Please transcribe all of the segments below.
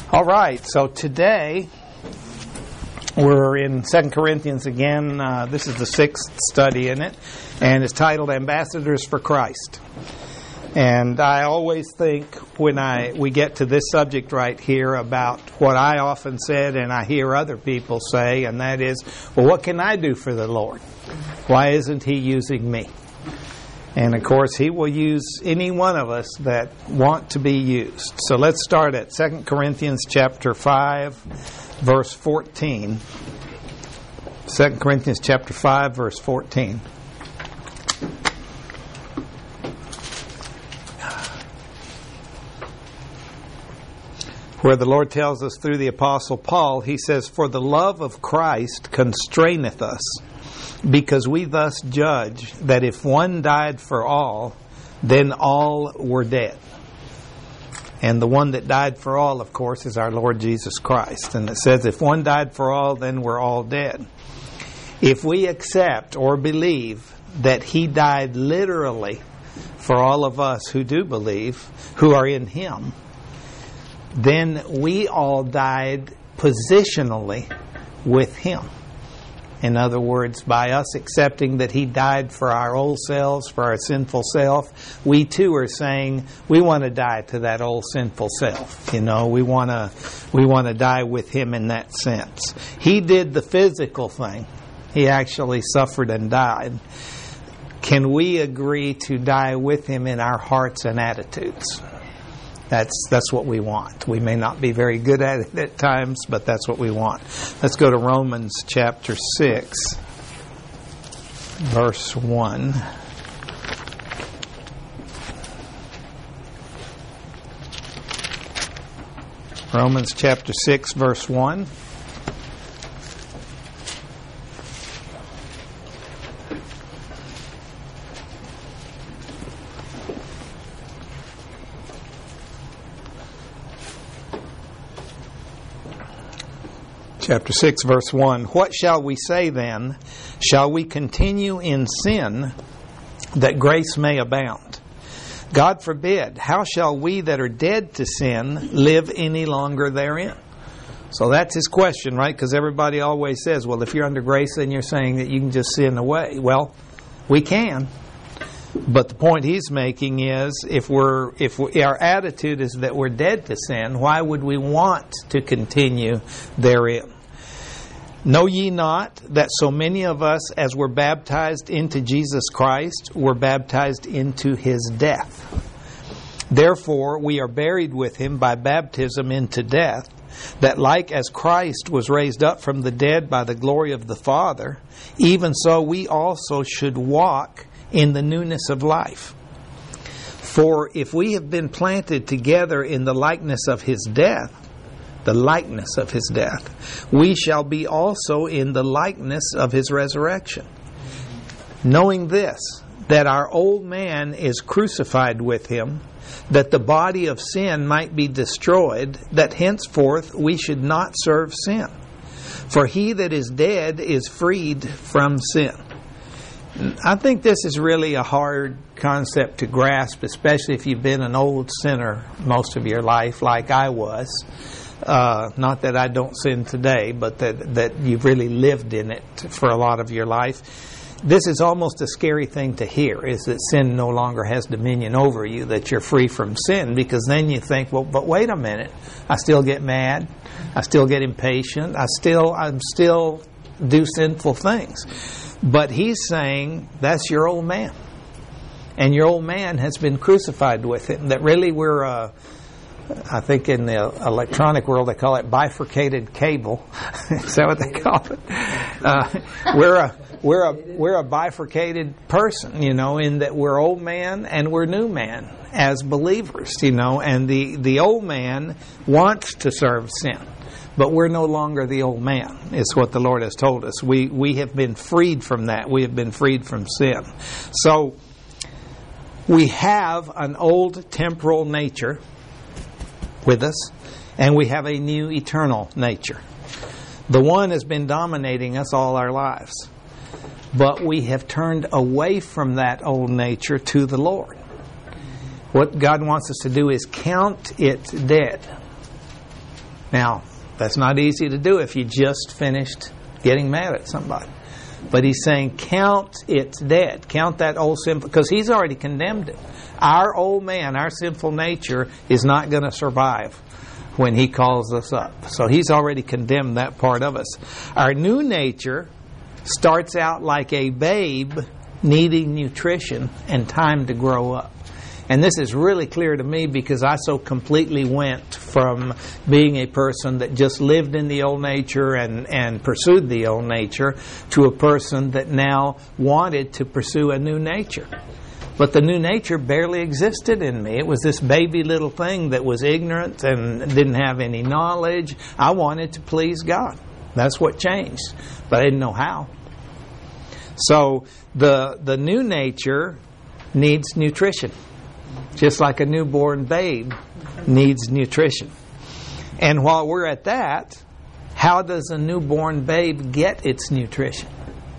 All right, so today we're in 2 Corinthians again. This is the sixth study in it, and it's titled Ambassadors for Christ. And I always think when we get to this subject right here about what I often said and I hear other people say, and that is, well, what can I do for the Lord? Why isn't He using me? And of course, He will use any one of us that want to be used. So let's start at 2 Corinthians chapter 5, verse 14. 2 Corinthians chapter 5, verse 14. Where the Lord tells us through the Apostle Paul, he says, "For the love of Christ constraineth us, because we thus judge that if one died for all, then all were dead." And the one that died for all, of course, is our Lord Jesus Christ. And it says, if one died for all, then we're all dead. If we accept or believe that He died literally for all of us who do believe, who are in Him, then we all died positionally with Him. In other words, by us accepting that He died for our old selves, for our sinful self, we too are saying we want to die to that old sinful self. You know, we want to die with Him in that sense. He did the physical thing. He actually suffered and died. Can we agree to die with Him in our hearts and attitudes? That's what we want. We may not be very good at it at times, but that's what we want. Let's go to Romans chapter 6, verse 1. Romans chapter 6, verse 1. Chapter 6, verse 1. What shall we say then? Shall we continue in sin that grace may abound? God forbid. How shall we that are dead to sin live any longer therein? So that's his question, right? Because everybody always says, well, if you're under grace, then you're saying that you can just sin away. Well, we can. But the point he's making is, if our attitude is that we're dead to sin, why would we want to continue therein? Know ye not that so many of us, as were baptized into Jesus Christ, were baptized into His death? Therefore we are buried with Him by baptism into death, that like as Christ was raised up from the dead by the glory of the Father, even so we also should walk in the newness of life. For if we have been planted together in the likeness of His death, we shall be also in the likeness of His resurrection. Knowing this, that our old man is crucified with Him, that the body of sin might be destroyed, that henceforth we should not serve sin. For he that is dead is freed from sin. I think this is really a hard concept to grasp, especially if you've been an old sinner most of your life, like I was. Not that I don't sin today, but that you've really lived in it for a lot of your life. This is almost a scary thing to hear, is that sin no longer has dominion over you, that you're free from sin, because then you think, well, but wait a minute, I still get mad, I still get impatient, I still do sinful things. But he's saying that's your old man. And your old man has been crucified with Him. That really I think in the electronic world they call it bifurcated cable. Is that what they call it? We're a bifurcated person, you know, in that we're old man and we're new man as believers, you know. And the old man wants to serve sin. But we're no longer the old man, is what the Lord has told us. We have been freed from that. We have been freed from sin. So we have an old temporal nature with us, and we have a new eternal nature. The one has been dominating us all our lives. But we have turned away from that old nature to the Lord. What God wants us to do is count it dead. Now, that's not easy to do if you just finished getting mad at somebody. But he's saying, count it dead. Count that old sinful, because he's already condemned it. Our old man, our sinful nature, is not going to survive when he calls us up. So he's already condemned that part of us. Our new nature starts out like a babe needing nutrition and time to grow up. And this is really clear to me because I so completely went from being a person that just lived in the old nature and pursued the old nature to a person that now wanted to pursue a new nature. But the new nature barely existed in me. It was this baby little thing that was ignorant and didn't have any knowledge. I wanted to please God. That's what changed. But I didn't know how. So the new nature needs nutrition. Just like a newborn babe needs nutrition. And while we're at that, how does a newborn babe get its nutrition?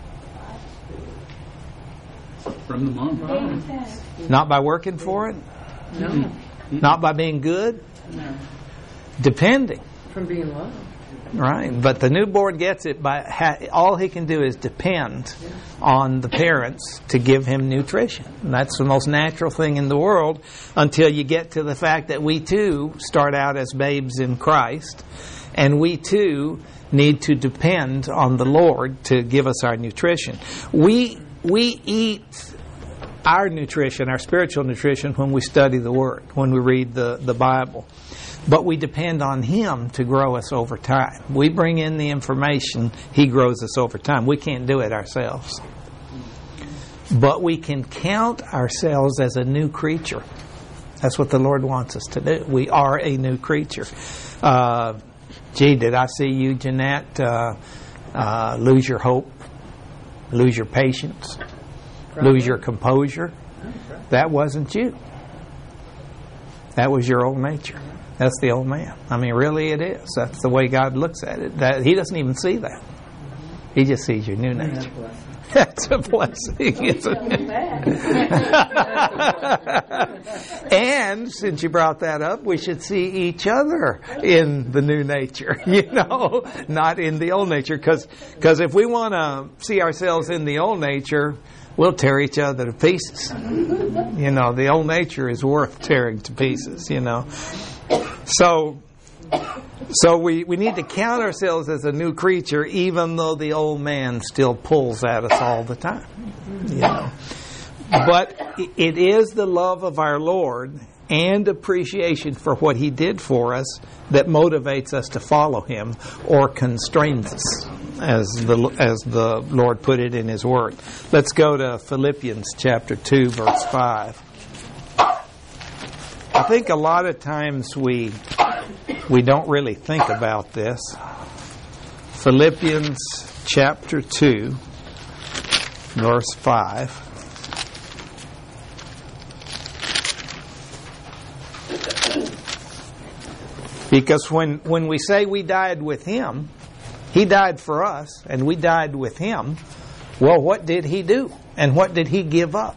From the mom. Not by working for it? No. Not by being good? No. Depending. From being loved. Right. But the newborn gets it by all he can do is depend on the parents to give him nutrition. And that's the most natural thing in the world until you get to the fact that we too start out as babes in Christ, and we too need to depend on the Lord to give us our nutrition. We eat our nutrition, our spiritual nutrition, when we study the Word, when we read the Bible. But we depend on Him to grow us over time. We bring in the information, He grows us over time. We can't do it ourselves. But we can count ourselves as a new creature. That's what the Lord wants us to do. We are a new creature. Did I see you, Jeanette, lose your hope, lose your patience, lose your composure? That wasn't you. That was your old nature. That's the old man. I mean, really it is. That's the way God looks at it. He doesn't even see that. He just sees your new nature. That's a blessing, isn't it? And since you brought that up, we should see each other in the new nature, not in the old nature. Because if we want to see ourselves in the old nature, we'll tear each other to pieces. The old nature is worth tearing to pieces, So we need to count ourselves as a new creature, even though the old man still pulls at us all the time. But it is the love of our Lord and appreciation for what He did for us that motivates us to follow Him, or constrains us, as the Lord put it in His Word. Let's go to Philippians chapter 2, verse 5. I think a lot of times we don't really think about this. Philippians chapter 2, verse 5. Because when we say we died with Him, He died for us, and we died with Him. Well, what did He do? And what did He give up?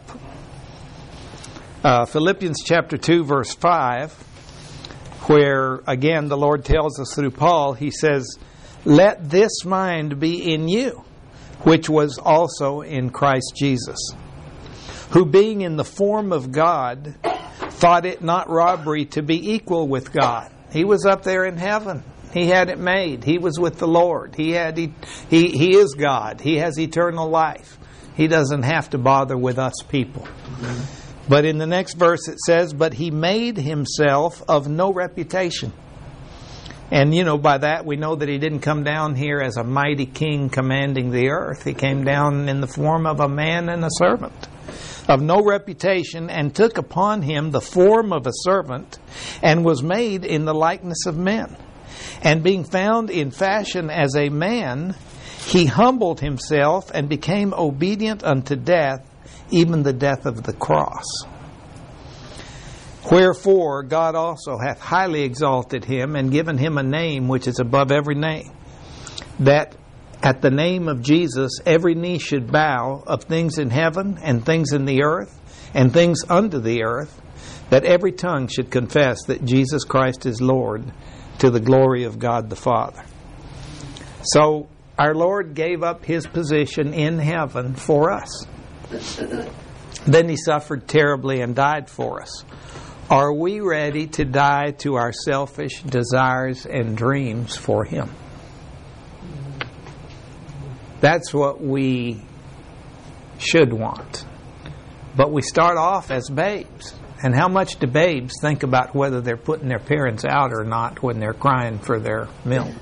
Philippians chapter 2, verse 5, where, again, the Lord tells us through Paul, He says, "Let this mind be in you, which was also in Christ Jesus, who being in the form of God, thought it not robbery to be equal with God." He was up there in heaven. He had it made. He was with the Lord. He is God. He has eternal life. He doesn't have to bother with us people. But in the next verse it says, "But He made Himself of no reputation." And by that we know that He didn't come down here as a mighty king commanding the earth. He came down in the form of a man and a servant, of no reputation, and took upon Him the form of a servant, and was made in the likeness of men. And being found in fashion as a man, He humbled Himself and became obedient unto death, even the death of the cross. Wherefore God also hath highly exalted Him, and given Him a name which is above every name, that at the name of Jesus every knee should bow, of things in heaven, and things in the earth, and things under the earth, that every tongue should confess that Jesus Christ is Lord, to the glory of God the Father. So our Lord gave up His position in heaven for us. Then He suffered terribly and died for us. Are we ready to die to our selfish desires and dreams for Him? That's what we should want. But we start off as babes. And how much do babes think about whether they're putting their parents out or not when they're crying for their milk?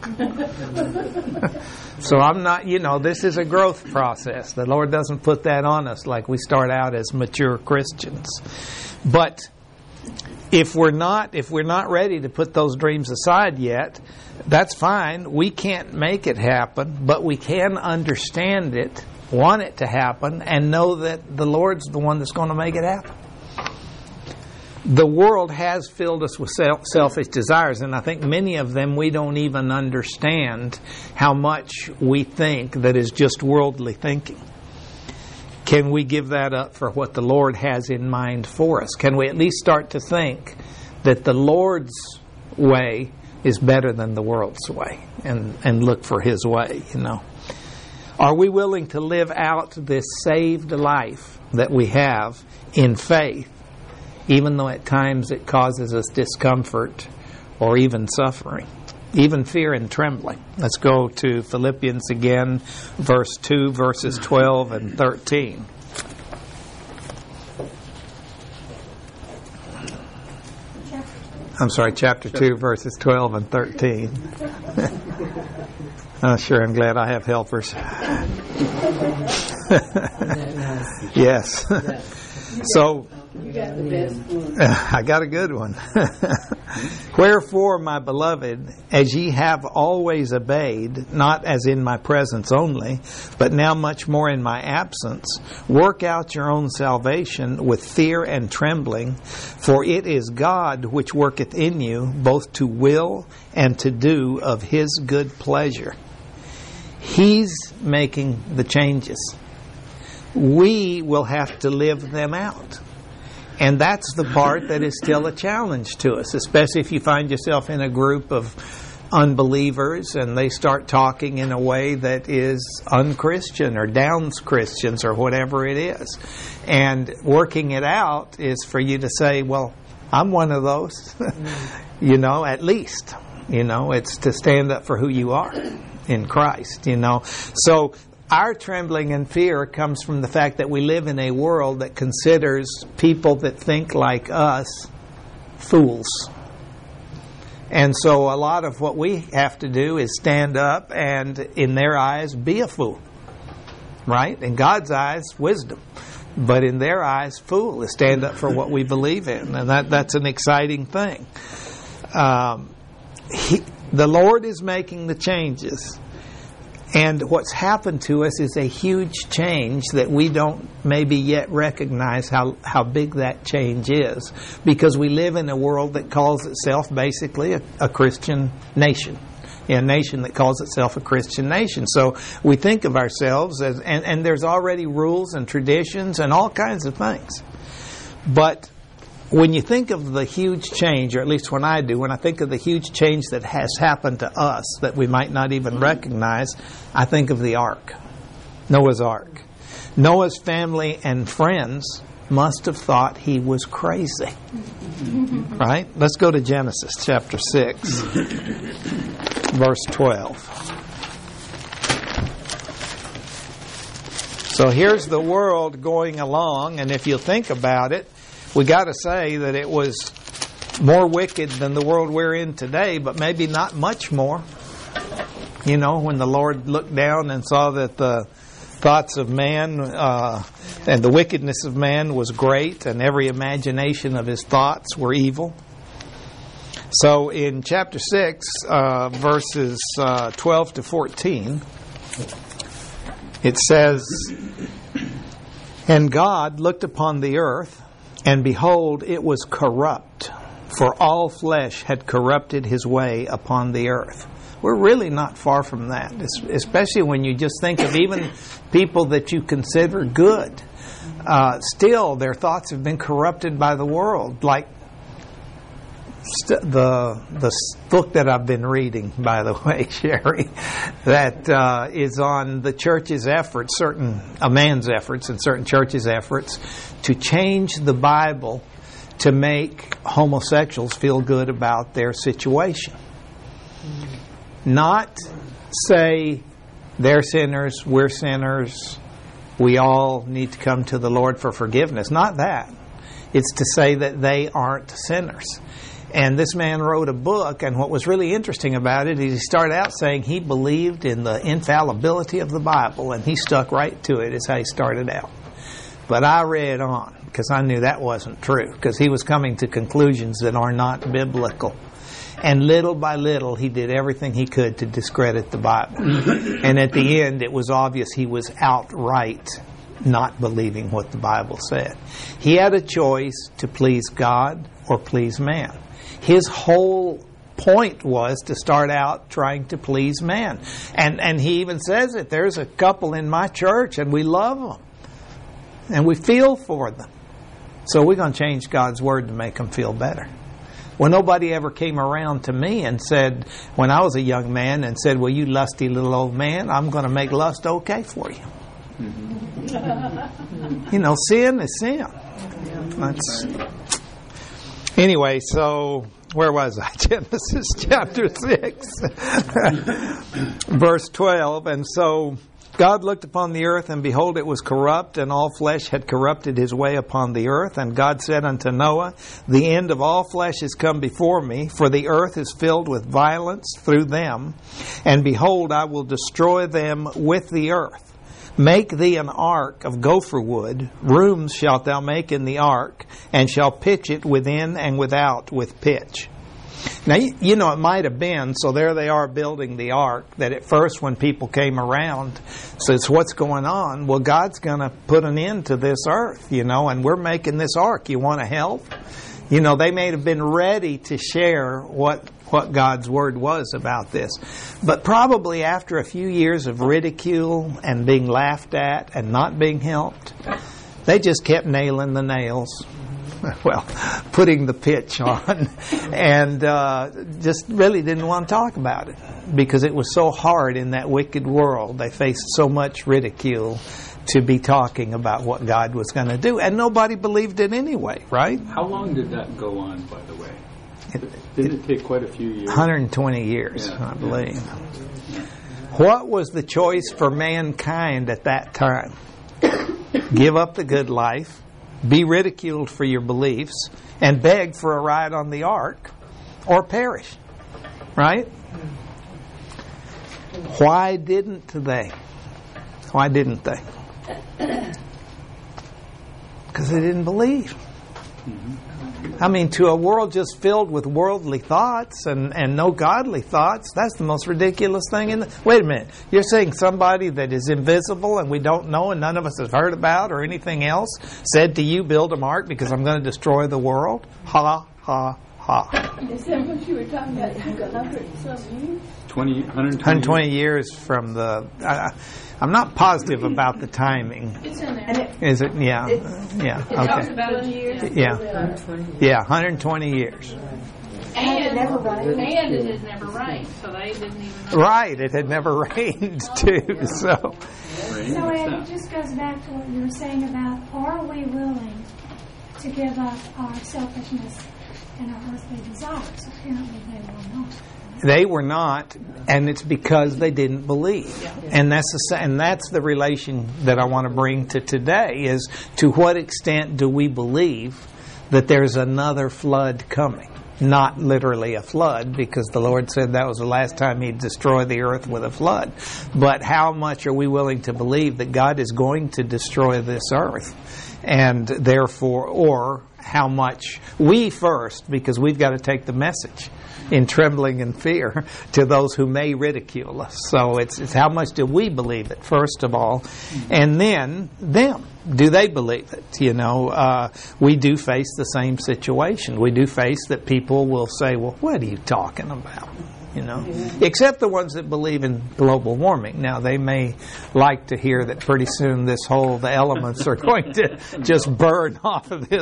So I'm not, this is a growth process. The Lord doesn't put that on us like we start out as mature Christians. But if we're not ready to put those dreams aside yet, that's fine. We can't make it happen, but we can understand it, want it to happen, and know that the Lord's the one that's going to make it happen. The world has filled us with selfish desires, and I think many of them we don't even understand how much we think that is just worldly thinking. Can we give that up for what the Lord has in mind for us? Can we at least start to think that the Lord's way is better than the world's way, and look for His way, Are we willing to live out this saved life that we have in faith, even though at times it causes us discomfort or even suffering, even fear and trembling? Let's go to Philippians again, verse 2, verses 12 and 13. I'm sorry, chapter 2, verses 12 and 13. Oh, sure, I'm glad I have helpers. Yes. So, I got a good one. Wherefore, my beloved, as ye have always obeyed, not as in my presence only, but now much more in my absence, work out your own salvation with fear and trembling, for it is God which worketh in you, both to will and to do of His good pleasure. He's making the changes. We will have to live them out. And that's the part that is still a challenge to us, especially if you find yourself in a group of unbelievers and they start talking in a way that is unchristian or downs Christians or whatever it is. And working it out is for you to say, well, I'm one of those, at least. It's to stand up for who you are in Christ, So our trembling and fear comes from the fact that we live in a world that considers people that think like us fools. And so a lot of what we have to do is stand up and, in their eyes, be a fool. Right? In God's eyes, wisdom. But in their eyes, fool is stand up for what we believe in. And that's an exciting thing. The Lord is making the changes. And what's happened to us is a huge change that we don't maybe yet recognize how big that change is, because we live in a world that calls itself basically a Christian nation. A nation that calls itself a Christian nation. So we think of ourselves as, and there's already rules and traditions and all kinds of things. But when you think of the huge change, or at least when I do, when I think of the huge change that has happened to us that we might not even recognize, I think of the ark, Noah's ark. Noah's family and friends must have thought he was crazy. Right? Let's go to Genesis chapter 6, verse 12. So here's the world going along, and if you think about it, we got to say that it was more wicked than the world we're in today, but maybe not much more. When the Lord looked down and saw that the thoughts of man and the wickedness of man was great, and every imagination of his thoughts were evil. So in chapter 6, verses 12 to 14, it says, And God looked upon the earth, and behold, it was corrupt, for all flesh had corrupted his way upon the earth. We're really not far from that, especially when you just think of even people that you consider good. Still, their thoughts have been corrupted by the world. Like book that I've been reading, by the way, Sherry, that is on the church's efforts, a man's efforts and certain churches' efforts to change the Bible to make homosexuals feel good about their situation. Not say they're sinners, we're sinners, we all need to come to the Lord for forgiveness. Not that. It's to say that they aren't sinners. And this man wrote a book, and what was really interesting about it is he started out saying he believed in the infallibility of the Bible, and he stuck right to it, is how he started out. But I read on, because I knew that wasn't true, because he was coming to conclusions that are not biblical. And little by little, he did everything he could to discredit the Bible. And at the end, it was obvious he was outright not believing what the Bible said. He had a choice to please God or please man. His whole point was to start out trying to please man. And he even says it. There's a couple in my church, and we love them. And we feel for them. So we're going to change God's Word to make them feel better. Well, nobody ever came around to me and said, when I was a young man, and said, well, you lusty little old man, I'm going to make lust okay for you. You know, sin is sin. Anyway, so where was I? Genesis chapter 6, verse 12. And so God looked upon the earth, and behold, it was corrupt, and all flesh had corrupted his way upon the earth. And God said unto Noah, the end of all flesh is come before me, for the earth is filled with violence through them. And behold, I will destroy them with the earth. Make thee an ark of gopher wood. Rooms shalt thou make in the ark, and shall pitch it within and without with pitch. Now, you know, it might have been, so there they are building the ark, that at first when people came around, says, what's going on? Well, God's going to put an end to this earth, you know, and we're making this ark. You want to help? You know, they may have been ready to share what God's Word was about this. But probably after a few years of ridicule and being laughed at and not being helped, they just kept nailing the nails. Well, putting the pitch on, and just really didn't want to talk about it because it was so hard in that wicked world. They faced so much ridicule to be talking about what God was going to do, and nobody believed it anyway, right? How long did that go on, by the way? Didn't it take quite a few years? 120 years, yeah, I believe. Yeah. What was the choice for mankind at that time? Give up the good life, be ridiculed for your beliefs, and beg for a ride on the ark, or perish. Right? Why didn't they? Why didn't they? Because they didn't believe. I mean, to a world just filled with worldly thoughts and no godly thoughts, that's the most ridiculous thing in the... Wait a minute. You're saying somebody that is invisible and we don't know and none of us have heard about or anything else said to you, build an ark because I'm going to destroy the world? Ha, ha, ha. Is that what you were talking about? 100-some years? 120 years from the... I'm not positive about the timing. It's in there. Is it? Yeah. Yeah. It talks about years. Yeah. Yeah, 120 years. And it had never rained, so they didn't even know. Right, it had never rained, too. So Ed, it just goes back to what you were saying about, are we willing to give up our selfishness and our earthly desires? Apparently they were not. They were not, and it's because they didn't believe. And that's the relation that I want to bring to today, is to what extent do we believe that there's another flood coming? Not literally a flood, because the Lord said that was the last time He'd destroy the earth with a flood. But how much are we willing to believe that God is going to destroy this earth? And therefore, or how much we first, because we've got to take the message in trembling and fear to those who may ridicule us. So it's how much do we believe it, first of all, and then them. Do they believe it? You know, we do face the same situation. We do face that people will say, well, what are you talking about? You know, except the ones that believe in global warming. Now, they may like to hear that pretty soon the elements are going to just burn off of this earth.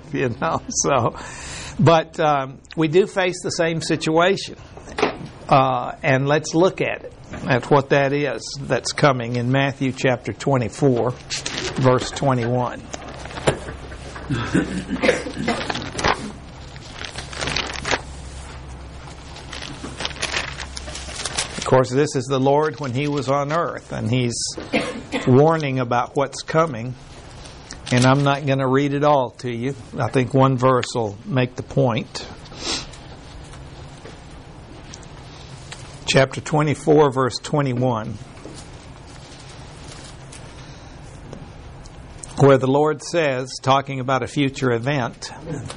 you know. So, but we do face the same situation, and let's look at it. At what that is that's coming in Matthew chapter 24, verse 21. Of course, this is the Lord when He was on earth, and He's warning about what's coming. And I'm not going to read it all to you. I think one verse will make the point. Chapter 24, verse 21, where the Lord says, talking about a future event,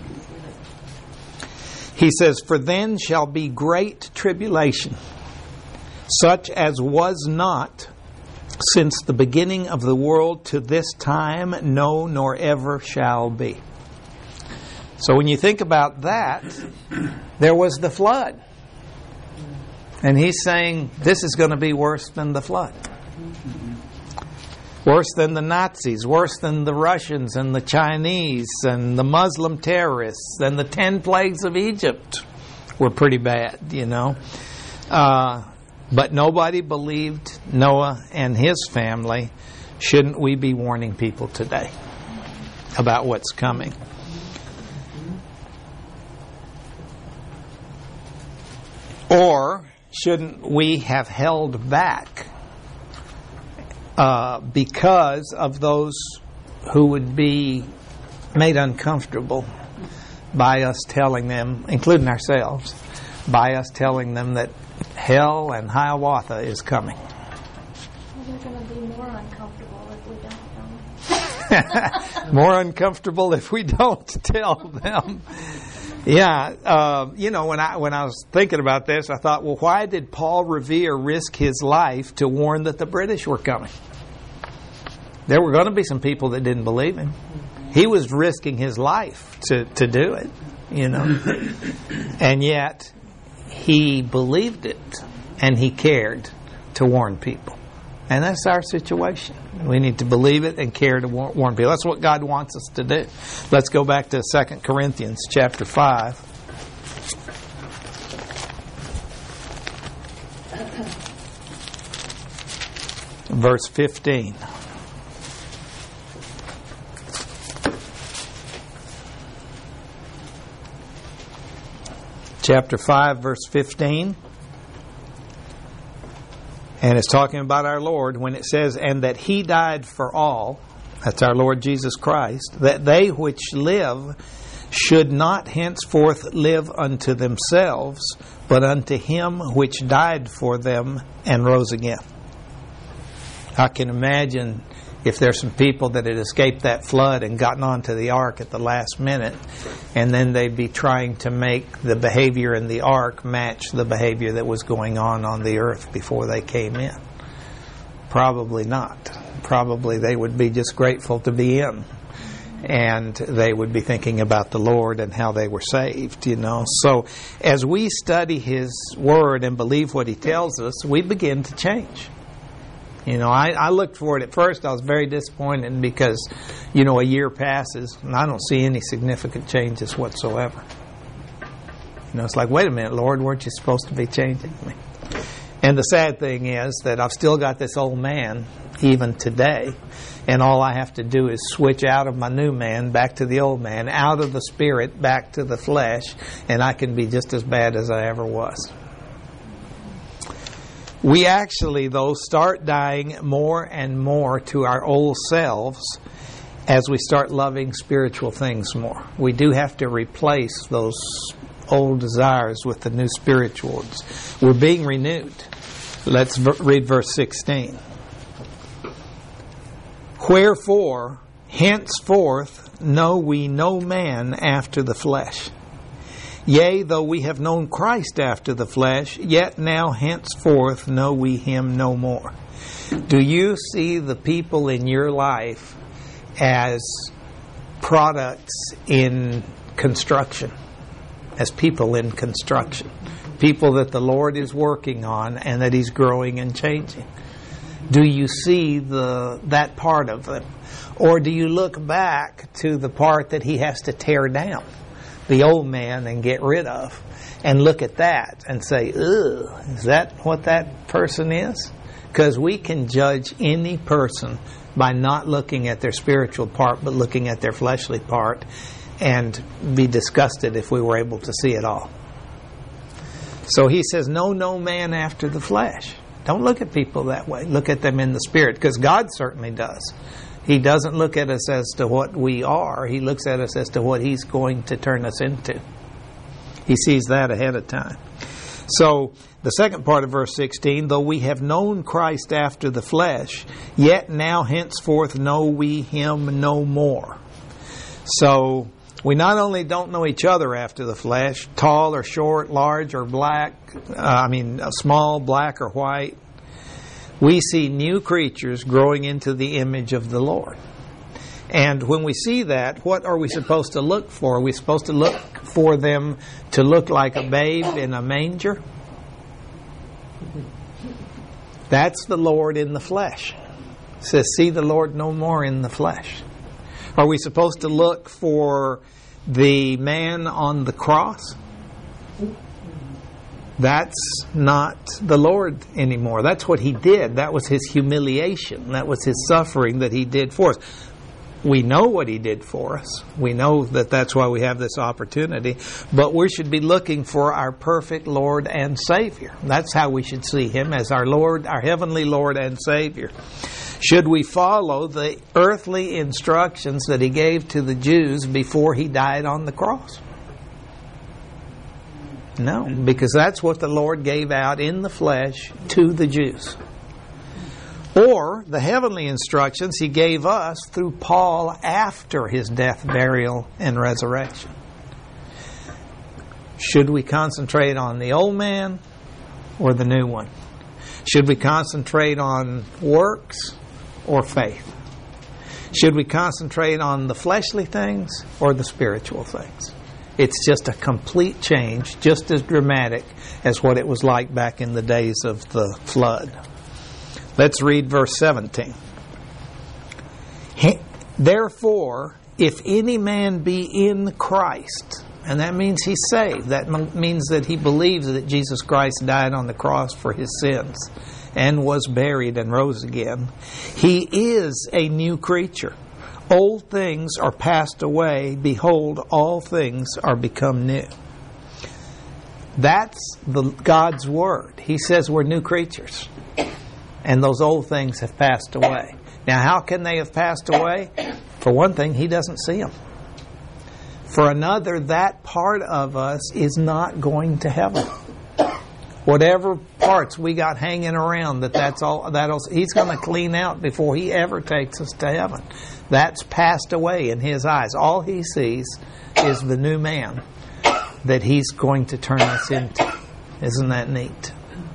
He says, "For then shall be great tribulation, such as was not since the beginning of the world to this time, no, nor ever shall be." So when you think about that, there was the flood. And He's saying this is going to be worse than the flood. Worse than the Nazis, worse than the Russians and the Chinese and the Muslim terrorists and the 10 plagues of Egypt were pretty bad, you know. But nobody believed Noah and his family. Shouldn't we be warning people today about what's coming? Or shouldn't we have held back because of those who would be made uncomfortable by us telling them, including ourselves, by us telling them that hell and Hiawatha is coming? They're going to be more uncomfortable if we don't know. More uncomfortable if we don't tell them. Yeah, you know, when I was thinking about this, I thought, well, why did Paul Revere risk his life to warn that the British were coming? There were going to be some people that didn't believe him. He was risking his life to do it, you know. And yet, he believed it, and he cared to warn people. And that's our situation. We need to believe it and care to warn people. That's what God wants us to do. Let's go back to 2 Corinthians chapter 5. Verse 15. Chapter 5, verse 15. And it's talking about our Lord when it says, "And that He died for all," that's our Lord Jesus Christ, "that they which live should not henceforth live unto themselves, but unto Him which died for them and rose again." I can imagine if there's some people that had escaped that flood and gotten onto the ark at the last minute, and then they'd be trying to make the behavior in the ark match the behavior that was going on the earth before they came in. Probably not. Probably they would be just grateful to be in. And they would be thinking about the Lord and how they were saved, you know. So as we study His Word and believe what He tells us, we begin to change. You know, I looked for it at first. I was very disappointed because, you know, a year passes and I don't see any significant changes whatsoever. You know, it's like, wait a minute, Lord, weren't you supposed to be changing me? And the sad thing is that I've still got this old man even today, and all I have to do is switch out of my new man back to the old man, out of the spirit back to the flesh, and I can be just as bad as I ever was. We actually, though, start dying more and more to our old selves as we start loving spiritual things more. We do have to replace those old desires with the new spiritual ones. We're being renewed. Let's read verse 16. "Wherefore, henceforth know we no man after the flesh. Yea, though we have known Christ after the flesh, yet now henceforth know we Him no more." Do you see the people in your life as products in construction? As people in construction? People that the Lord is working on and that He's growing and changing. Do you see that part of them? Or do you look back to the part that he has to tear down, the old man, and get rid of, and look at that and say, ugh, is that what that person is? Because we can judge any person by not looking at their spiritual part, but looking at their fleshly part, and be disgusted if we were able to see it all. So he says, know no man after the flesh. Don't look at people that way. Look at them in the spirit, because God certainly does. He doesn't look at us as to what we are. He looks at us as to what He's going to turn us into. He sees that ahead of time. So, the second part of verse 16, though we have known Christ after the flesh, yet now henceforth know we Him no more. So, we not only don't know each other after the flesh, tall or short, large or black, small, black or white. We see new creatures growing into the image of the Lord. And when we see that, what are we supposed to look for? Are we supposed to look for them to look like a babe in a manger? That's the Lord in the flesh. It says, see the Lord no more in the flesh. Are we supposed to look for the man on the cross? That's not the Lord anymore. That's what He did. That was His humiliation. That was His suffering that He did for us. We know what He did for us. We know that that's why we have this opportunity. But we should be looking for our perfect Lord and Savior. That's how we should see Him, as our Lord, our heavenly Lord and Savior. Should we follow the earthly instructions that He gave to the Jews before He died on the cross? No, because that's what the Lord gave out in the flesh to the Jews. Or the heavenly instructions He gave us through Paul after His death, burial, and resurrection. Should we concentrate on the old man or the new one? Should we concentrate on works or faith? Should we concentrate on the fleshly things or the spiritual things? It's just a complete change, just as dramatic as what it was like back in the days of the flood. Let's read verse 17. Therefore, if any man be in Christ, and that means he's saved. That means that he believes that Jesus Christ died on the cross for his sins and was buried and rose again. He is a new creature. Old things are passed away. Behold, all things are become new. That's God's Word. He says we're new creatures. And those old things have passed away. Now, how can they have passed away? For one thing, He doesn't see them. For another, that part of us is not going to heaven. Whatever parts we got hanging around, He's going to clean out before He ever takes us to heaven. That's passed away in His eyes. All He sees is the new man that He's going to turn us into. Isn't that neat?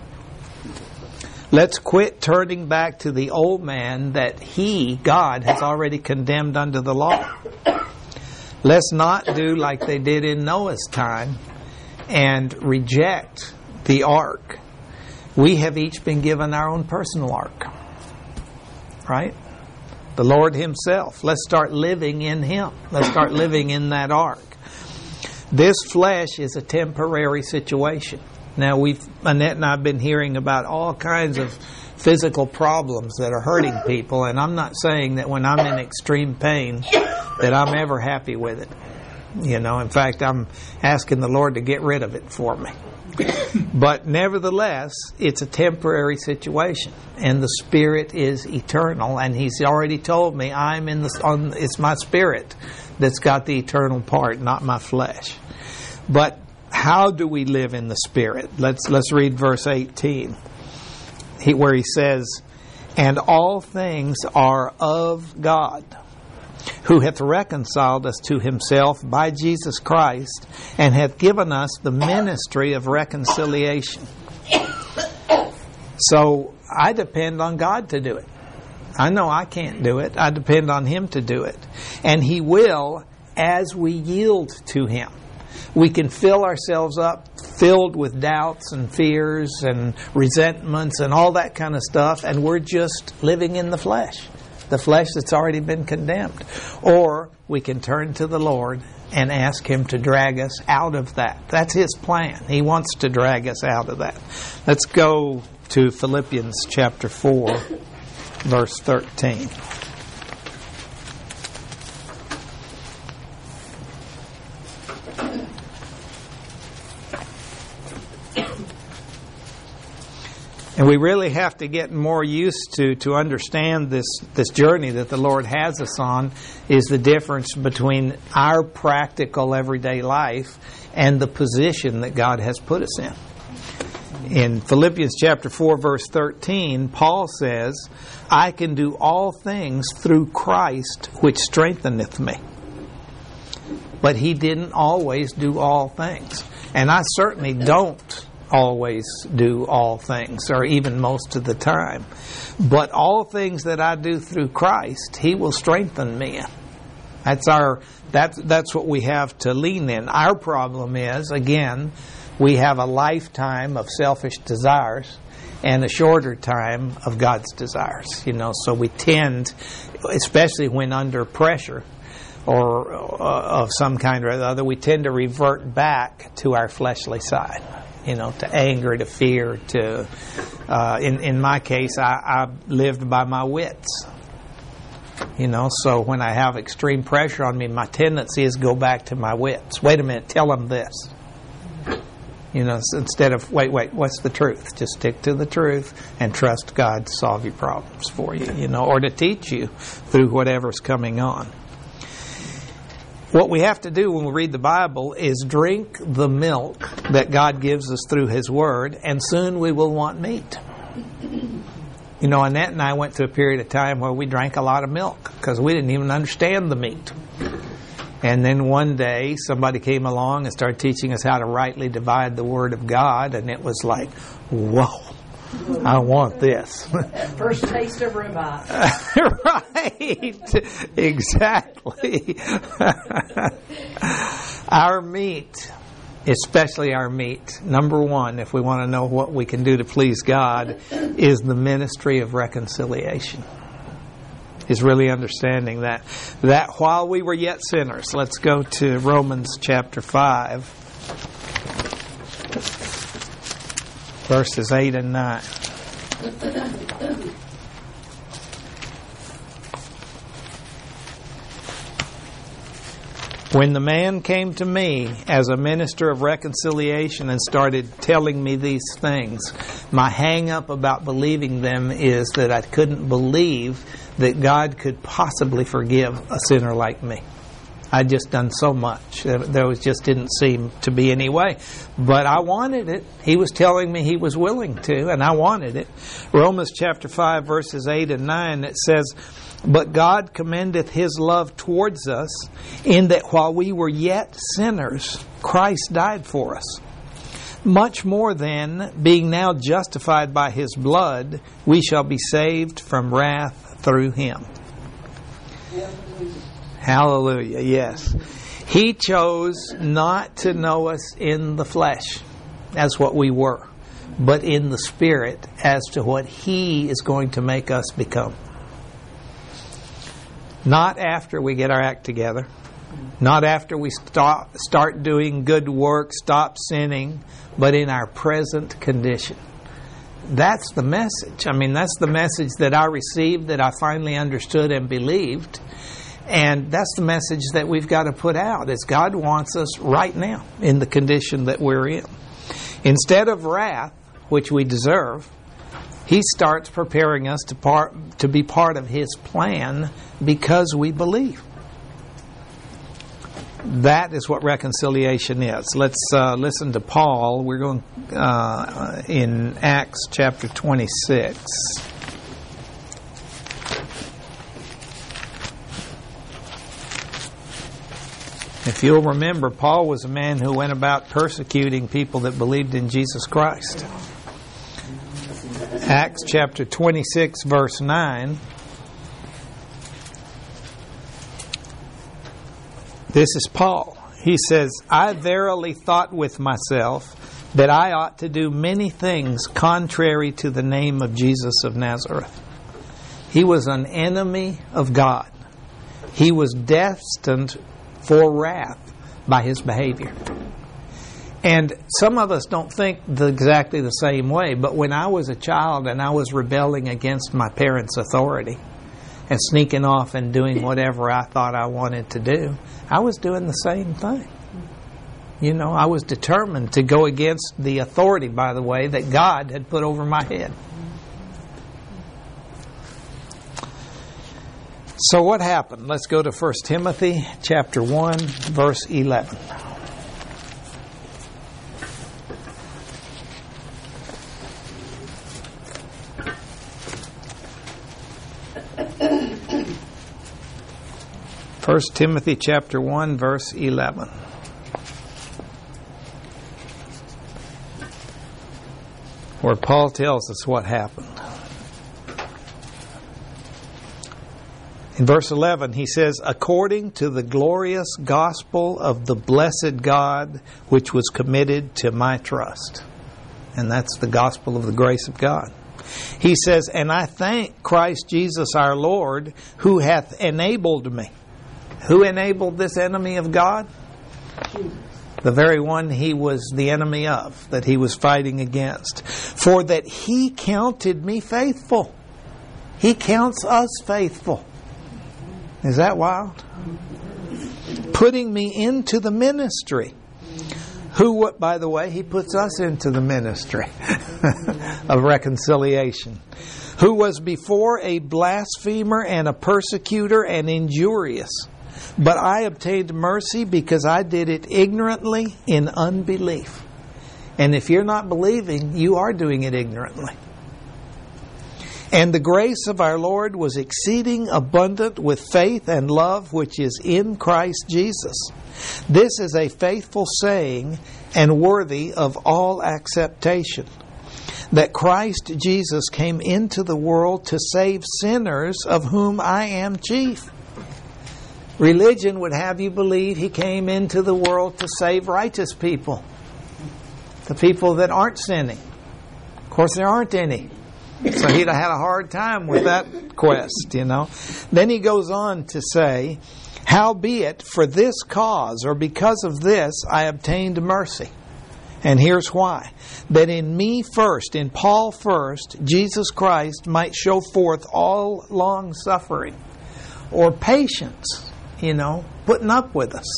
Let's quit turning back to the old man that God, has already condemned under the law. Let's not do like they did in Noah's time and reject the ark. We have each been given our own personal ark. Right? The Lord Himself. Let's start living in Him. Let's start living in that ark. This flesh is a temporary situation. Now, Annette and I have been hearing about all kinds of physical problems that are hurting people, and I'm not saying that when I'm in extreme pain that I'm ever happy with it. In fact, I'm asking the Lord to get rid of it for me. But nevertheless, it's a temporary situation, and the Spirit is eternal, and He's already told me it's my Spirit that's got the eternal part, not my flesh. But how do we live in the Spirit? Let's read verse 18, where he says, "And all things are of God, who hath reconciled us to Himself by Jesus Christ, and hath given us the ministry of reconciliation." So I depend on God to do it. I know I can't do it. I depend on Him to do it. And He will as we yield to Him. We can fill ourselves up filled with doubts and fears and resentments and all that kind of stuff, and we're just living in the flesh that's already been condemned. Or we can turn to the Lord and ask Him to drag us out of that. That's His plan. He wants to drag us out of that. Let's go to Philippians chapter 4, verse 13. And we really have to get more used to understand this journey that the Lord has us on, is the difference between our practical everyday life and the position that God has put us in. In Philippians chapter 4, verse 13, Paul says, I can do all things through Christ which strengtheneth me. But he didn't always do all things. And I certainly don't always do all things, or even most of the time. But all things that I do through Christ, He will strengthen me in. That's what we have to lean in. Our problem is, again, we have a lifetime of selfish desires and a shorter time of God's desires. So we tend, especially when under pressure or of some kind or other, we tend to revert back to our fleshly side. To anger, to fear, to in my case, I lived by my wits. So when I have extreme pressure on me, my tendency is go back to my wits. Wait a minute, tell them this. Instead of wait, what's the truth? Just stick to the truth and trust God to solve your problems for you, or to teach you through whatever's coming on. What we have to do when we read the Bible is drink the milk that God gives us through His Word, and soon we will want meat. Annette and I went through a period of time where we drank a lot of milk because we didn't even understand the meat. And then one day somebody came along and started teaching us how to rightly divide the Word of God, and it was like, whoa. I want this. First taste of ribeye. Right. Exactly. Our meat, especially our meat, number one, if we want to know what we can do to please God, is the ministry of reconciliation. Is really understanding that while we were yet sinners. Let's go to Romans chapter 5. Verses 8 and 9. When the man came to me as a minister of reconciliation and started telling me these things, my hang-up about believing them is that I couldn't believe that God could possibly forgive a sinner like me. I'd just done so much. There just didn't seem to be any way. But I wanted it. He was telling me He was willing to, and I wanted it. Romans chapter 5, verses 8 and 9, it says, But God commendeth His love towards us, in that while we were yet sinners, Christ died for us. Much more then, being now justified by His blood, we shall be saved from wrath through Him. Hallelujah, yes. He chose not to know us in the flesh as what we were, but in the Spirit as to what He is going to make us become. Not after we get our act together, not after we start doing good work, stop sinning, but in our present condition. That's the message. That's the message that I received, that I finally understood and believed. And that's the message that we've got to put out, is God wants us right now in the condition that we're in. Instead of wrath, which we deserve, He starts preparing us to be part of His plan because we believe. That is what reconciliation is. Let's listen to Paul. We're going in Acts chapter 26. If you'll remember, Paul was a man who went about persecuting people that believed in Jesus Christ. Acts chapter 26, verse 9. This is Paul. He says, I verily thought with myself, that I ought to do many things contrary to the name of Jesus of Nazareth. He was an enemy of God. He was destined for wrath by his behavior. And some of us don't think exactly the same way, but when I was a child and I was rebelling against my parents' authority and sneaking off and doing whatever I thought I wanted to do, I was doing the same thing. You know, I was determined to go against the authority, by the way, that God had put over my head. So what happened? Let's go to 1 Timothy chapter 1, verse 11. First Timothy chapter 1, verse 11. Where Paul tells us what happened. In verse 11, he says, according to the glorious gospel of the blessed God, which was committed to my trust. And that's the gospel of the grace of God. He says, and I thank Christ Jesus our Lord, who hath enabled me. Who enabled this enemy of God? Jesus. The very one he was the enemy of, that he was fighting against. For that he counted me faithful. He counts us faithful. Is that wild? Putting me into the ministry. Who, by the way, he puts us into the ministry of reconciliation. Who was before a blasphemer and a persecutor and injurious. But I obtained mercy because I did it ignorantly in unbelief. And if you're not believing, you are doing it ignorantly. And the grace of our Lord was exceeding abundant with faith and love which is in Christ Jesus. This is a faithful saying and worthy of all acceptation, that Christ Jesus came into the world to save sinners, of whom I am chief. Religion would have you believe he came into the world to save righteous people, the people that aren't sinning. Of course, there aren't any. So he'd have had a hard time with that quest, you know. Then he goes on to say, howbeit for this cause, or because of this, I obtained mercy. And here's why. That in me first, in Paul first, Jesus Christ might show forth all long suffering, or patience, you know, putting up with us,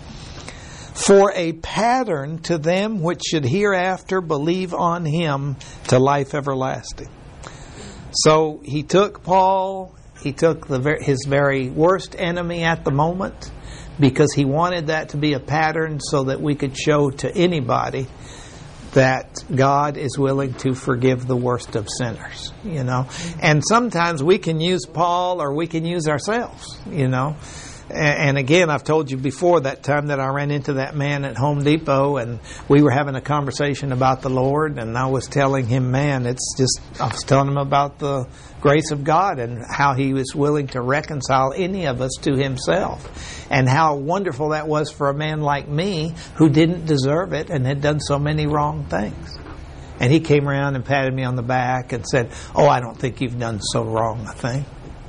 for a pattern to them which should hereafter believe on him to life everlasting. So he took Paul, he took his very worst enemy at the moment, because he wanted that to be a pattern so that we could show to anybody that God is willing to forgive the worst of sinners, you know. And sometimes we can use Paul or we can use ourselves, you know. And again, I've told you before that time that I ran into that man at Home Depot and we were having a conversation about the Lord, and I was telling him, man, I was telling him about the grace of God and how he was willing to reconcile any of us to himself, and how wonderful that was for a man like me who didn't deserve it and had done so many wrong things. And he came around and patted me on the back and said, oh, I don't think you've done so wrong a thing.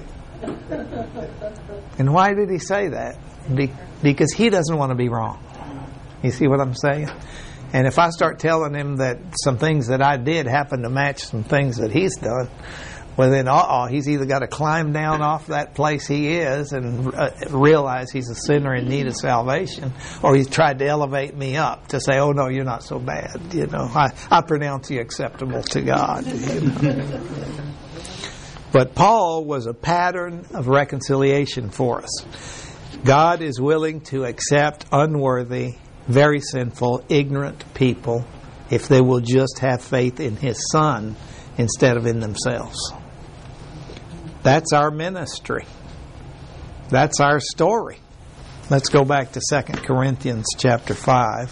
And why did he say that? Because he doesn't want to be wrong. You see what I'm saying? And if I start telling him that some things that I did happen to match some things that he's done, well then, he's either got to climb down off that place he is and realize he's a sinner in need of salvation, or he's tried to elevate me up to say, oh no, you're not so bad. You know, I pronounce you acceptable to God. You know? But Paul was a pattern of reconciliation for us. God is willing to accept unworthy, very sinful, ignorant people if they will just have faith in His Son instead of in themselves. That's our ministry. That's our story. Let's go back to 2 Corinthians chapter 5,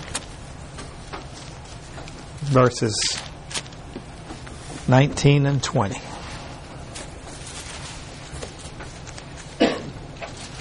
verses 19 and 20.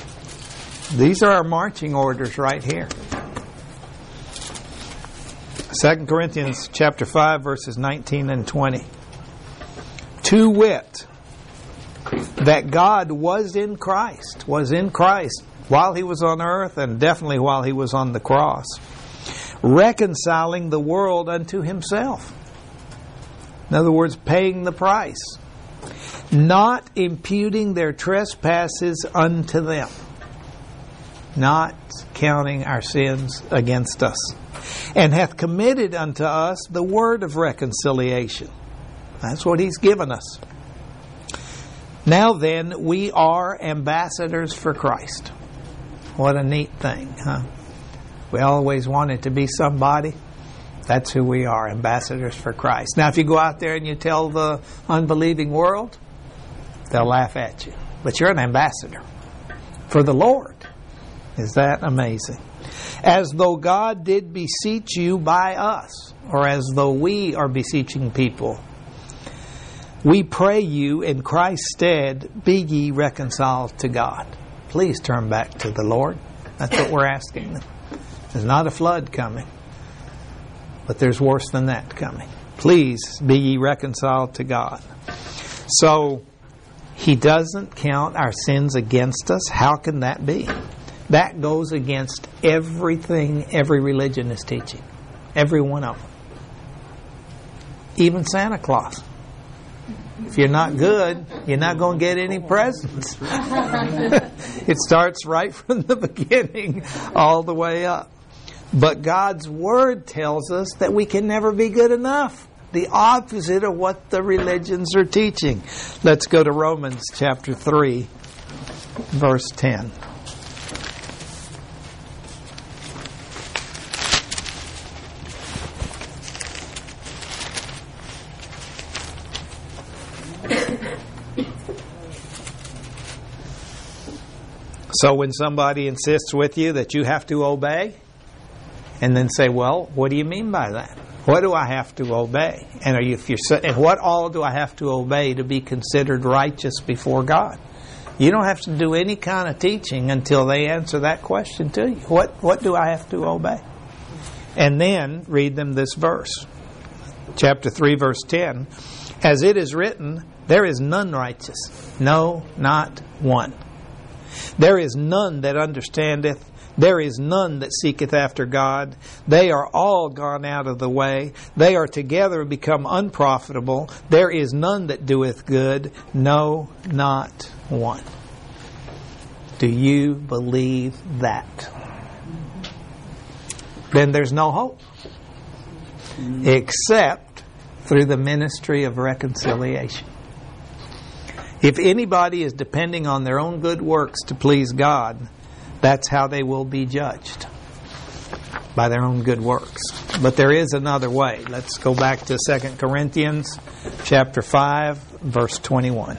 These are our marching orders right here. 2 Corinthians chapter 5, verses 19 and 20. To wit, that God was in Christ while He was on earth and definitely while He was on the cross, reconciling the world unto Himself. In other words, paying the price. Not imputing their trespasses unto them. Not counting our sins against us. And hath committed unto us the word of reconciliation. That's what He's given us. Now then, we are ambassadors for Christ. What a neat thing, huh? We always wanted to be somebody. That's who we are, ambassadors for Christ. Now, if you go out there and you tell the unbelieving world, they'll laugh at you. But you're an ambassador for the Lord. Is that amazing? As though God did beseech you by us, or as though we are beseeching people. We pray you in Christ's stead, be ye reconciled to God. Please turn back to the Lord. That's what we're asking them. There's not a flood coming, but there's worse than that coming. Please be ye reconciled to God. So, He doesn't count our sins against us. How can that be? That goes against everything every religion is teaching. Every one of them. Even Santa Claus. If you're not good, you're not going to get any presents. It starts right from the beginning all the way up. But God's Word tells us that we can never be good enough. The opposite of what the religions are teaching. Let's go to Romans chapter 3, verse 10. So when somebody insists with you that you have to obey, and then say, well, what do you mean by that? What do I have to obey? And and what all do I have to obey to be considered righteous before God? You don't have to do any kind of teaching until they answer that question to you. What do I have to obey? And then read them this verse. Chapter 3, verse 10. As it is written, there is none righteous. No, not one. There is none that understandeth. There is none that seeketh after God. They are all gone out of the way. They are together become unprofitable. There is none that doeth good. No, not one. Do you believe that? Then there's no hope. Except through the ministry of reconciliation. If anybody is depending on their own good works to please God, that's how they will be judged, by their own good works. But there is another way. Let's go back to 2 Corinthians chapter 5, verse 21.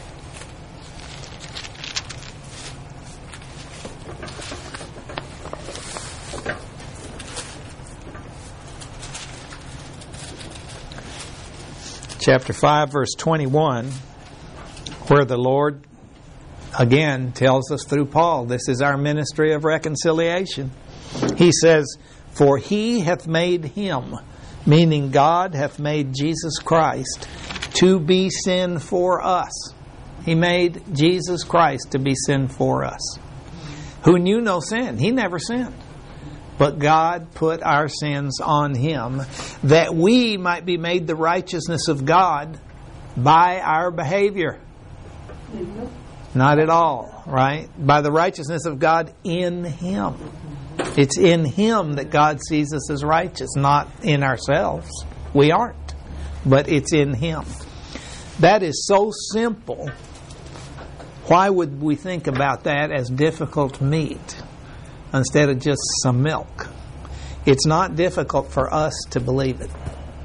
Chapter 5, verse 21, where the Lord again tells us through Paul, this is our ministry of reconciliation. He says, for He hath made Him, meaning God hath made Jesus Christ, to be sin for us. He made Jesus Christ to be sin for us. Who knew no sin. He never sinned. But God put our sins on Him, that we might be made the righteousness of God by our behavior. Not at all, right? By the righteousness of God in Him. It's in Him that God sees us as righteous, not in ourselves. We aren't. But it's in Him. That is so simple. Why would we think about that as difficult meat instead of just some milk? It's not difficult for us to believe it.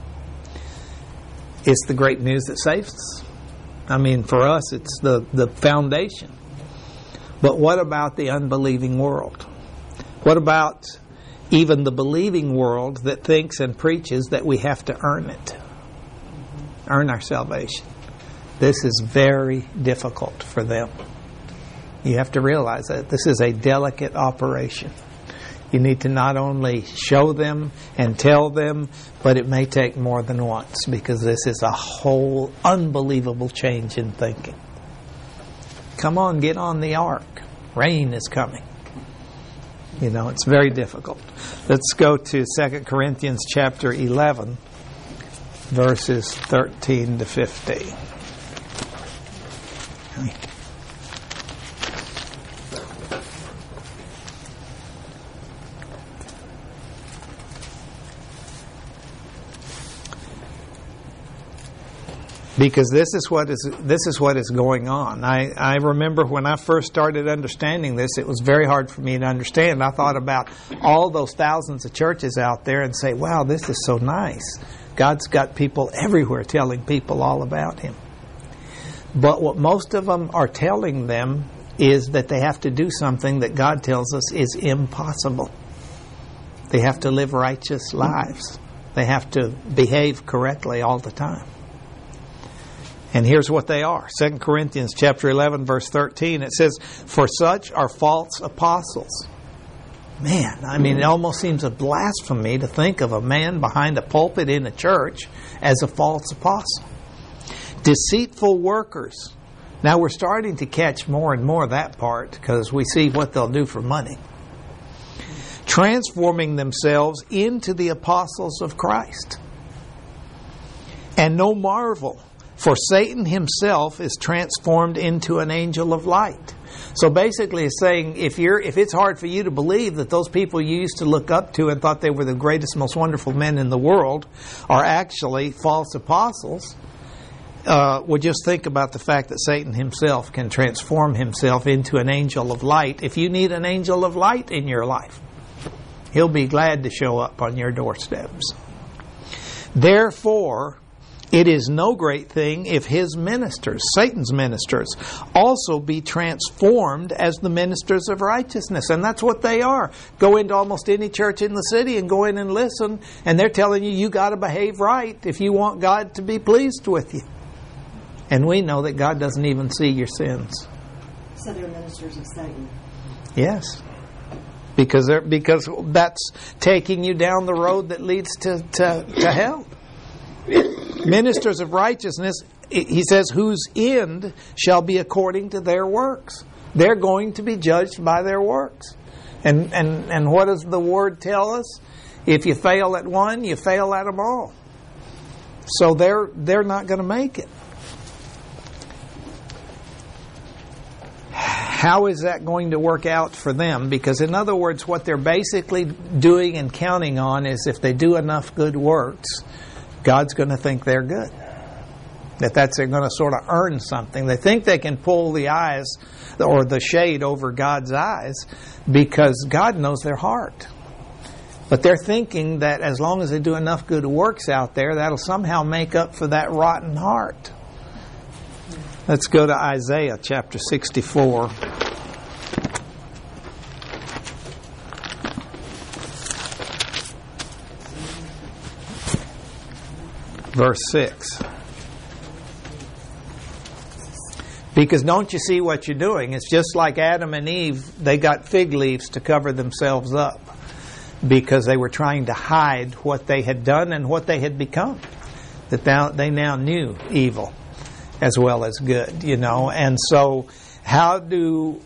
It's the great news that saves us. I mean, for us, it's the foundation. But what about the unbelieving world? What about even the believing world that thinks and preaches that we have to earn it? Earn our salvation. This is very difficult for them. You have to realize that this is a delicate operation. You need to not only show them and tell them, but it may take more than once, because this is a whole unbelievable change in thinking. Come on, get on the ark. Rain is coming. You know, it's very difficult. Let's go to 2 Corinthians chapter 11, verses 13 to 15. Okay. Because this is what is going on. I remember when I first started understanding this, it was very hard for me to understand. I thought about all those thousands of churches out there and say, wow, this is so nice. God's got people everywhere telling people all about Him. But what most of them are telling them is that they have to do something that God tells us is impossible. They have to live righteous lives. They have to behave correctly all the time. And here's what they are. 2 Corinthians chapter 11, verse 13, it says, "For such are false apostles." Man, I mean, it almost seems a blasphemy to think of a man behind a pulpit in a church as a false apostle. "Deceitful workers." Now we're starting to catch more and more that part, because we see what they'll do for money. "Transforming themselves into the apostles of Christ. And no marvel, for Satan himself is transformed into an angel of light." So basically it's saying, if it's hard for you to believe that those people you used to look up to and thought they were the greatest, most wonderful men in the world are actually false apostles, well, just think about the fact that Satan himself can transform himself into an angel of light. If you need an angel of light in your life, he'll be glad to show up on your doorsteps. "Therefore, it is no great thing if his ministers," Satan's ministers, "also be transformed as the ministers of righteousness." And that's what they are. Go into almost any church in the city and go in and listen, and they're telling you got to behave right if you want God to be pleased with you. And we know that God doesn't even see your sins. So they're ministers of Satan. Yes. Because that's taking you down the road that leads to hell. Ministers of righteousness, he says, whose end shall be according to their works. They're going to be judged by their works. And what does the Word tell us? If you fail at one, you fail at them all. So they're not going to make it. How is that going to work out for them? Because in other words, what they're basically doing and counting on is if they do enough good works, God's going to think they're good. They're going to sort of earn something. They think they can pull the eyes or the shade over God's eyes because God knows their heart. But they're thinking that as long as they do enough good works out there, that'll somehow make up for that rotten heart. Let's go to Isaiah chapter 64. Verse 6. Because don't you see what you're doing? It's just like Adam and Eve. They got fig leaves to cover themselves up because they were trying to hide what they had done and what they had become. That they now knew evil as well as good, you know. And so how do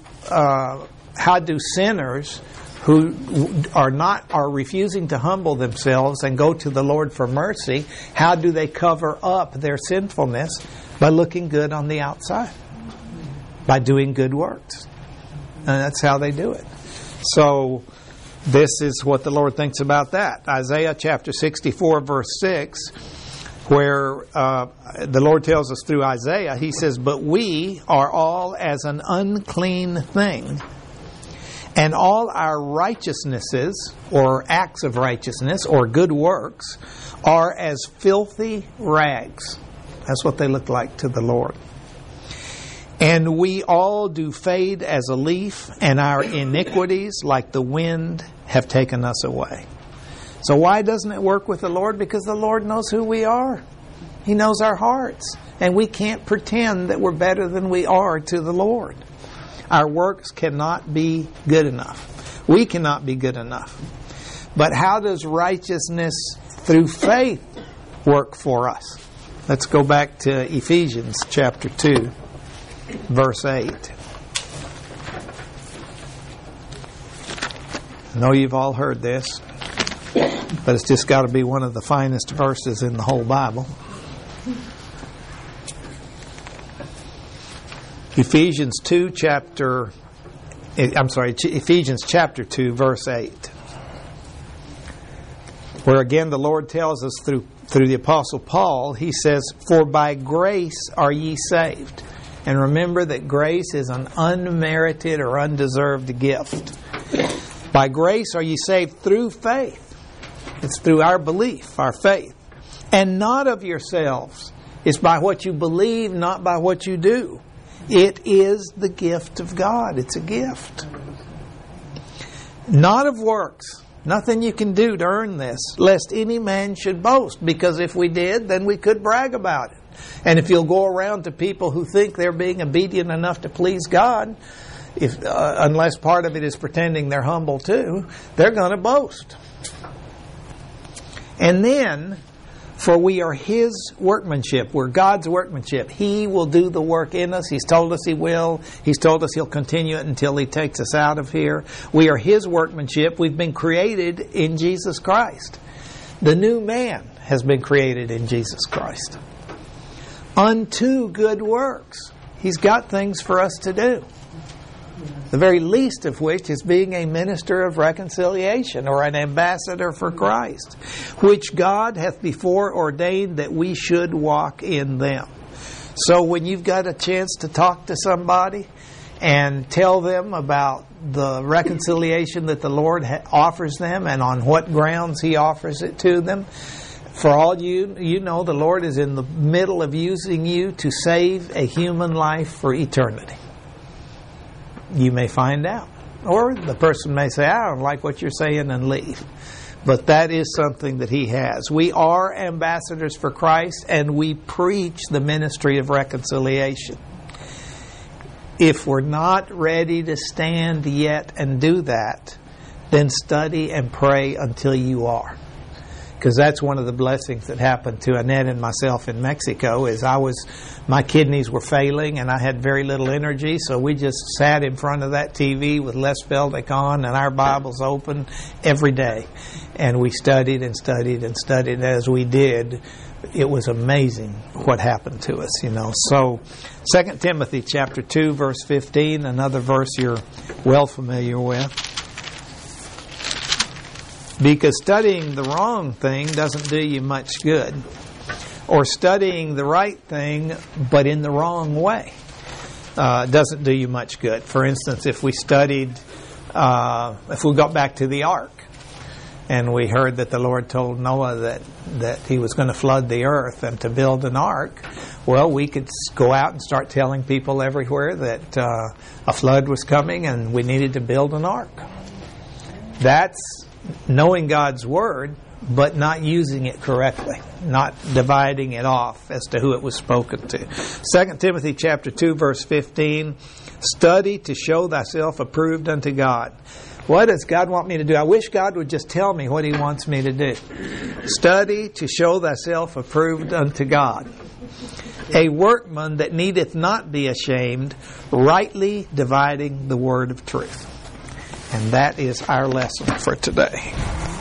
sinners who are refusing to humble themselves and go to the Lord for mercy, how do they cover up their sinfulness? By looking good on the outside, by doing good works. And that's how they do it. So this is what the Lord thinks about that. Isaiah chapter 64 verse 6, where the Lord tells us through Isaiah, He says, "But we are all as an unclean thing, and all our righteousnesses, or acts of righteousness, or good works, are as filthy rags." That's what they look like to the Lord. "And we all do fade as a leaf, and our iniquities, like the wind, have taken us away." So why doesn't it work with the Lord? Because the Lord knows who we are. He knows our hearts. And we can't pretend that we're better than we are to the Lord. Our works cannot be good enough. We cannot be good enough. But how does righteousness through faith work for us? Let's go back to Ephesians chapter 2, verse 8. I know you've all heard this, but it's just got to be one of the finest verses in the whole Bible. Ephesians chapter 2, verse 8. Where again the Lord tells us through the Apostle Paul, he says, "For by grace are ye saved." And remember that grace is an unmerited or undeserved gift. By grace are ye saved through faith. It's through our belief, our faith. And not of yourselves. It's by what you believe, not by what you do. It is the gift of God. It's a gift. Not of works. Nothing you can do to earn this, lest any man should boast. Because if we did, then we could brag about it. And if you'll go around to people who think they're being obedient enough to please God, unless part of it is pretending they're humble too, they're going to boast. And then, for we are His workmanship. We're God's workmanship. He will do the work in us. He's told us He will. He's told us He'll continue it until He takes us out of here. We are His workmanship. We've been created in Jesus Christ. The new man has been created in Jesus Christ. Unto good works. He's got things for us to do. The very least of which is being a minister of reconciliation or an ambassador for Christ, which God hath before ordained that we should walk in them. So when you've got a chance to talk to somebody and tell them about the reconciliation that the Lord offers them and on what grounds He offers it to them, for all you know, the Lord is in the middle of using you to save a human life for eternity. You may find out. Or the person may say, "I don't like what you're saying," and leave. But that is something that He has. We are ambassadors for Christ, and we preach the ministry of reconciliation. If we're not ready to stand yet and do that, then study and pray until you are. Because that's one of the blessings that happened to Annette and myself in Mexico. Is my kidneys were failing and I had very little energy, so we just sat in front of that TV with Les Feldick on and our Bibles open every day, and we studied and studied and studied. As we did, it was amazing what happened to us. So 2 Timothy chapter 2, verse 15, another verse you're well familiar with. Because studying the wrong thing doesn't do you much good. Or studying the right thing, but in the wrong way, doesn't do you much good. For instance, if we got back to the ark, and we heard that the Lord told Noah that He was going to flood the earth and to build an ark, well, we could go out and start telling people everywhere that a flood was coming and we needed to build an ark. That's knowing God's Word, but not using it correctly, not dividing it off as to who it was spoken to. 2 Timothy chapter 2, verse 15, study to show thyself approved unto God. What does God want me to do? I wish God would just tell me what He wants me to do. Study to show thyself approved unto God. A workman that needeth not be ashamed, rightly dividing the word of truth. And that is our lesson for today.